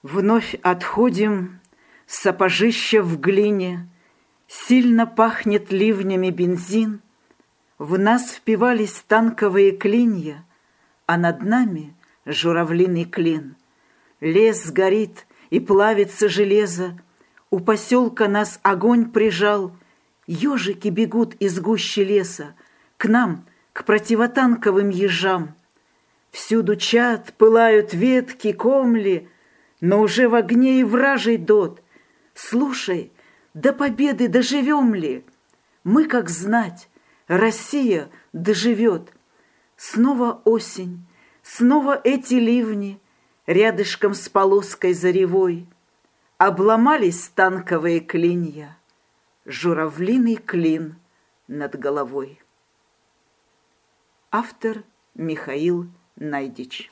Вновь отходим, сапожища в глине, сильно пахнет ливнями бензин. В нас впивались танковые клинья, а над нами журавлиный клин. Лес горит и плавится железо, у поселка нас огонь прижал. Ежики бегут из гущи леса к нам, к противотанковым ежам. Всюду чад, пылают ветки, комли, но уже в огне и вражий дот. Слушай, до победы доживем ли? Мы, как знать, Россия доживет. Снова осень, снова эти ливни рядышком с полоской заревой. Обломались танковые клинья, журавлиный клин над головой. Автор Михаил Найдич.